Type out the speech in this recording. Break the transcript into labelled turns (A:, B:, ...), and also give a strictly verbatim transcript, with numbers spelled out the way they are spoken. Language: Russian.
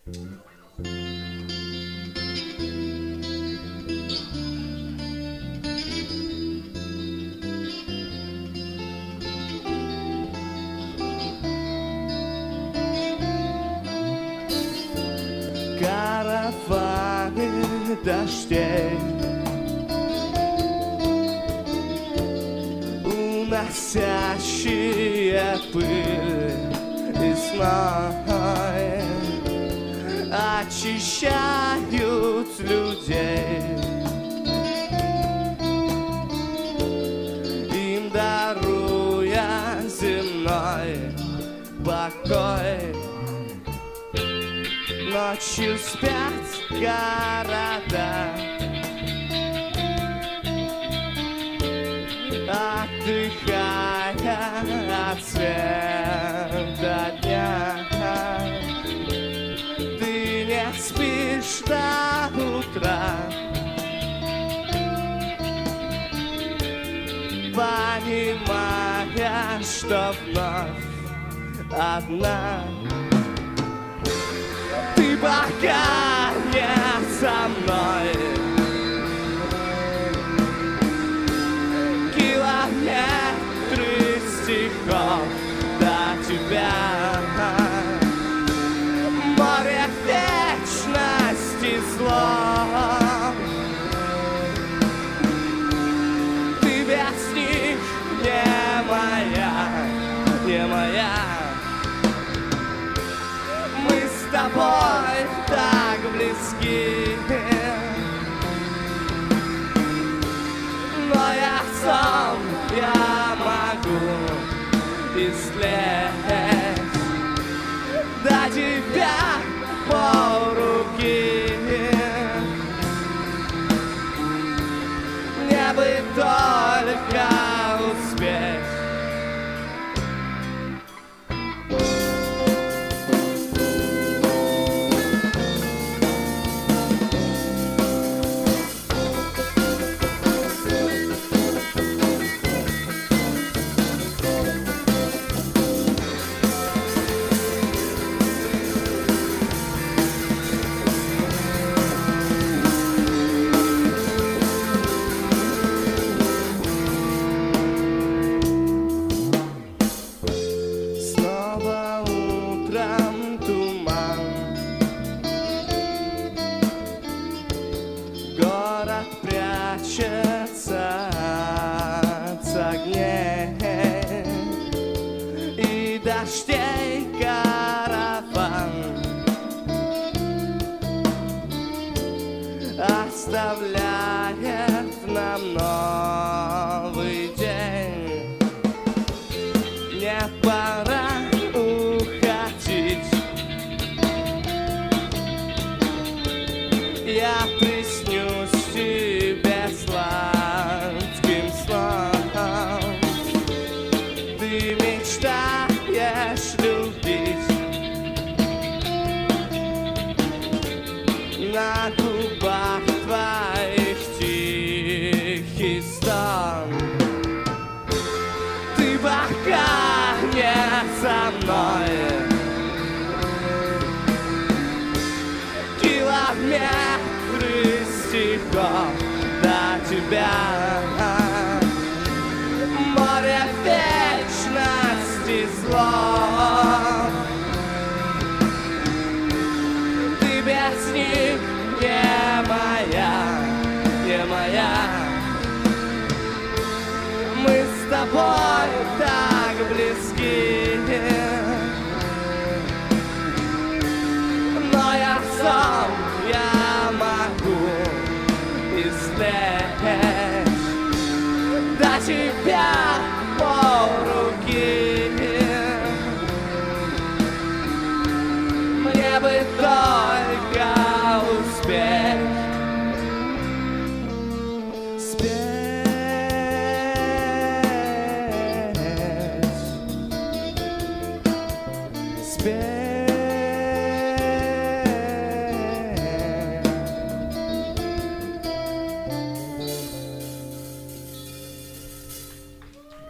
A: Караваны дождей, уносящие пыль и сной, очищают людей, им даруя земной покой. Ночью спят города, отдыхая от света дня. Ты не спишь до утра, понимая, что вновь одна. Ты пока не со мной, километры стихов до тебя, море вечности слов. Ты без них не моя, не моя. Мы с тобой так близки, но я сам, я могу исследовать до тебя полруки. Мне бы только успеть. Город прячется от огней и дождей караван, оставляет нам новый день. Не пора уходить, я приснюсь тебе сладким сном. Ты мечтаешь любить, на губах твоих тихий стон. Ты пока не со мной, километры стихов до тебя, море вечности слов. Ты без них не моя, не моя. Мы с тобой так близки, но я сам, я могу исследовать до тебя полруки. Мне бы только успеть спеть, спеть.